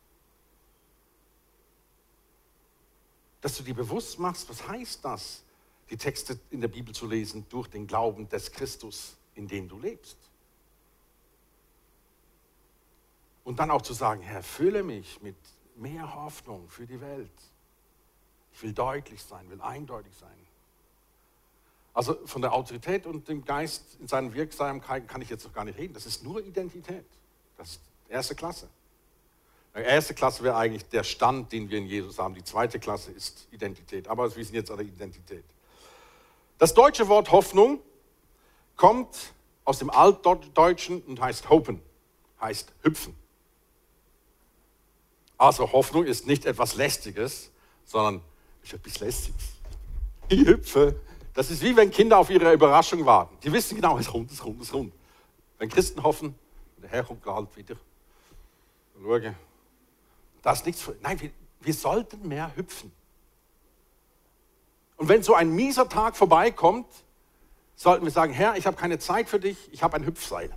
S1: Dass du dir bewusst machst, was heißt das, die Texte in der Bibel zu lesen durch den Glauben des Christus, in dem du lebst. Und dann auch zu sagen, Herr, fülle mich mit mehr Hoffnung für die Welt. Ich will deutlich sein, will eindeutig sein. Also von der Autorität und dem Geist in seinen Wirksamkeiten kann ich jetzt noch gar nicht reden. Das ist nur Identität. Das ist erste Klasse. Die erste Klasse wäre eigentlich der Stand, den wir in Jesus haben. Die zweite Klasse ist Identität. Aber wir sind jetzt an der Identität. Das deutsche Wort Hoffnung kommt aus dem Altdeutschen und heißt hopen, heißt hüpfen. Also Hoffnung ist nicht etwas Lästiges, sondern ist etwas Lästiges. Ich hüpfe. Das ist wie wenn Kinder auf ihre Überraschung warten. Die wissen genau, es kommt, es kommt, es kommt. Wenn Christen hoffen, der Herr kommt bald wieder. Schauen. Das ist nichts für. Nein, wir sollten mehr hüpfen. Und wenn so ein mieser Tag vorbeikommt, sollten wir sagen, Herr, ich habe keine Zeit für dich, ich habe ein Hüpfseil.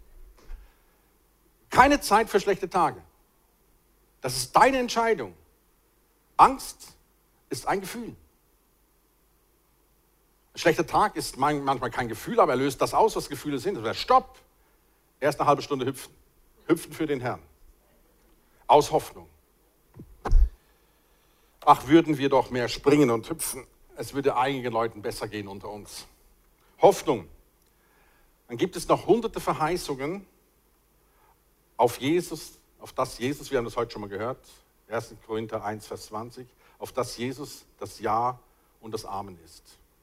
S1: Keine Zeit für schlechte Tage. Das ist deine Entscheidung. Angst ist ein Gefühl. Ein schlechter Tag ist manchmal kein Gefühl, aber er löst das aus, was Gefühle sind. Das wäre Stopp. Erst eine halbe Stunde hüpfen. Hüpfen für den Herrn. Aus Hoffnung. Ach, würden wir doch mehr springen und hüpfen. Es würde einigen Leuten besser gehen unter uns. Hoffnung. Dann gibt es noch hunderte Verheißungen auf Jesus, auf das Jesus, wir haben das heute schon mal gehört, 1. Korinther 1, Vers 20, auf das Jesus das Ja und das Amen ist.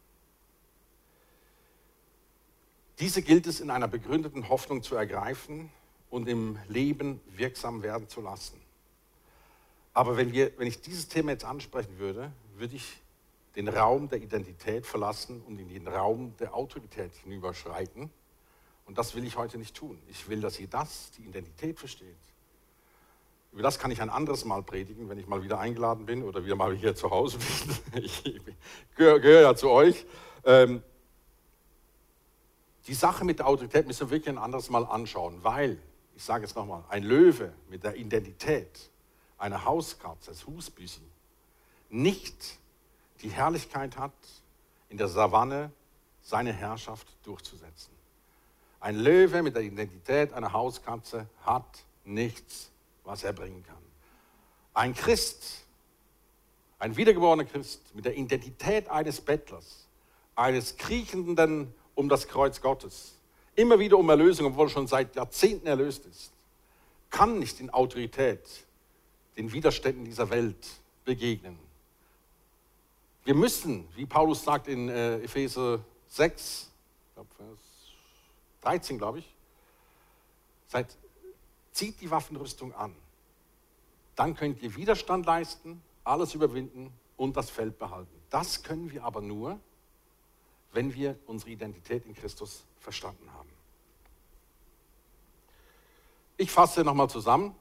S1: Diese gilt es in einer begründeten Hoffnung zu ergreifen und im Leben wirksam werden zu lassen. Aber wenn ich dieses Thema jetzt ansprechen würde, würde ich den Raum der Identität verlassen und in den Raum der Autorität hinüberschreiten. Und das will ich heute nicht tun. Ich will, dass ihr die Identität versteht. Über das kann ich ein anderes Mal predigen, wenn ich mal wieder eingeladen bin oder wieder mal hier zu Hause bin. Ich gehöre ja zu euch. Die Sache mit der Autorität müssen wir wirklich ein anderes Mal anschauen, weil, ich sage es nochmal, ein Löwe mit der Identität, eine Hauskatze, das Husbüsi, nicht die Herrlichkeit hat, in der Savanne seine Herrschaft durchzusetzen. Ein Löwe mit der Identität einer Hauskatze hat nichts, was er bringen kann. Ein Christ, ein wiedergeborener Christ mit der Identität eines Bettlers, eines Kriechenden um das Kreuz Gottes, immer wieder um Erlösung, obwohl er schon seit Jahrzehnten erlöst ist, kann nicht in Autorität den Widerständen dieser Welt begegnen. Wir müssen, wie Paulus sagt in Epheser 6, Vers 13, glaube ich, zieht die Waffenrüstung an. Dann könnt ihr Widerstand leisten, alles überwinden und das Feld behalten. Das können wir aber nur, wenn wir unsere Identität in Christus verstanden haben. Ich fasse nochmal zusammen.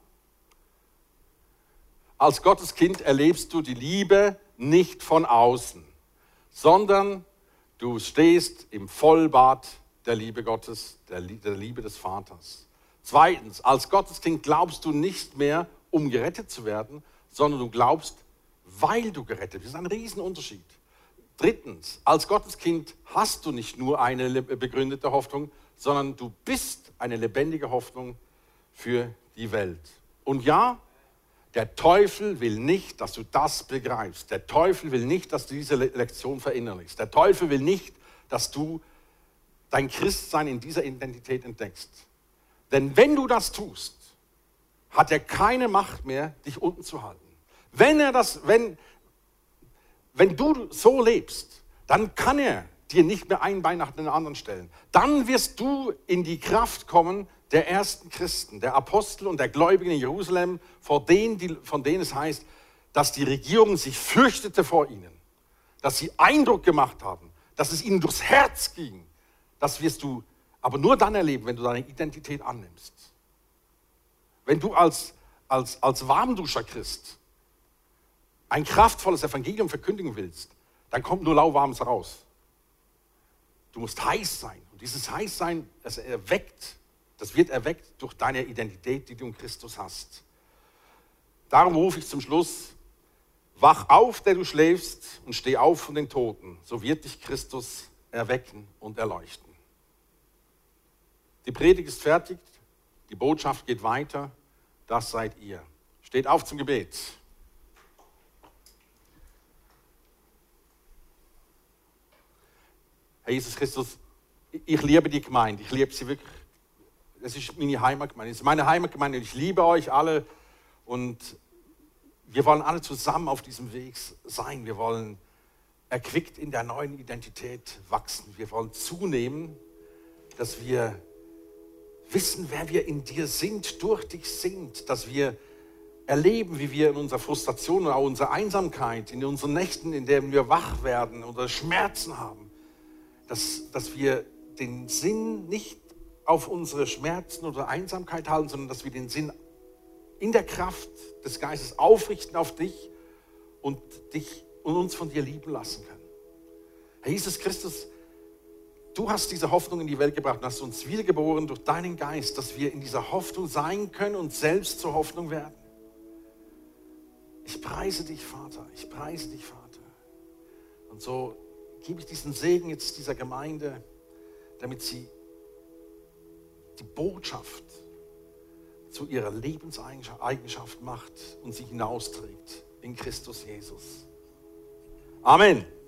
S1: Als Gottes Kind erlebst du die Liebe nicht von außen, sondern du stehst im Vollbad der Liebe Gottes, der Liebe des Vaters. Zweitens, als Gottes Kind glaubst du nicht mehr, um gerettet zu werden, sondern du glaubst, weil du gerettet bist. Das ist ein Riesenunterschied. Drittens, als Gottes Kind hast du nicht nur eine begründete Hoffnung, sondern du bist eine lebendige Hoffnung für die Welt. Und ja, der Teufel will nicht, dass du das begreifst. Der Teufel will nicht, dass du diese Lektion verinnerlichst. Der Teufel will nicht, dass du dein Christsein in dieser Identität entdeckst. Denn wenn du das tust, hat er keine Macht mehr, dich unten zu halten. Wenn du so lebst, dann kann er dir nicht mehr ein Bein nach dem anderen stellen. Dann wirst du in die Kraft kommen der ersten Christen, der Apostel und der Gläubigen in Jerusalem, von denen es heißt, dass die Regierung sich fürchtete vor ihnen, dass sie Eindruck gemacht haben, dass es ihnen durchs Herz ging. Das wirst du aber nur dann erleben, wenn du deine Identität annimmst. Wenn du als Warmduscher-Christ ein kraftvolles Evangelium verkündigen willst, dann kommt nur lauwarmes raus. Du musst heiß sein. Und dieses Heißsein, das wird erweckt durch deine Identität, die du in Christus hast. Darum rufe ich zum Schluss: Wach auf, der du schläfst, und steh auf von den Toten. So wird dich Christus erwecken und erleuchten. Die Predigt ist fertig, die Botschaft geht weiter. Das seid ihr. Steht auf zum Gebet. Herr Jesus Christus, ich liebe die Gemeinde, ich liebe sie wirklich. Es ist meine Heimatgemeinde, es ist meine Heimatgemeinde und ich liebe euch alle. Und wir wollen alle zusammen auf diesem Weg sein. Wir wollen erquickt in der neuen Identität wachsen. Wir wollen zunehmen, dass wir wissen, wer wir in dir sind, durch dich sind. Dass wir erleben, wie wir in unserer Frustration und auch unserer Einsamkeit, in unseren Nächten, in denen wir wach werden oder Schmerzen haben, dass wir den Sinn nicht auf unsere Schmerzen oder Einsamkeit halten, sondern dass wir den Sinn in der Kraft des Geistes aufrichten auf dich und uns von dir lieben lassen können. Herr Jesus Christus, du hast diese Hoffnung in die Welt gebracht und hast uns wiedergeboren durch deinen Geist, dass wir in dieser Hoffnung sein können und selbst zur Hoffnung werden. Ich preise dich, Vater, ich preise dich, Vater. Und so gebe ich diesen Segen jetzt dieser Gemeinde, damit sie die Botschaft zu ihrer Lebenseigenschaft macht und sie hinausträgt in Christus Jesus. Amen.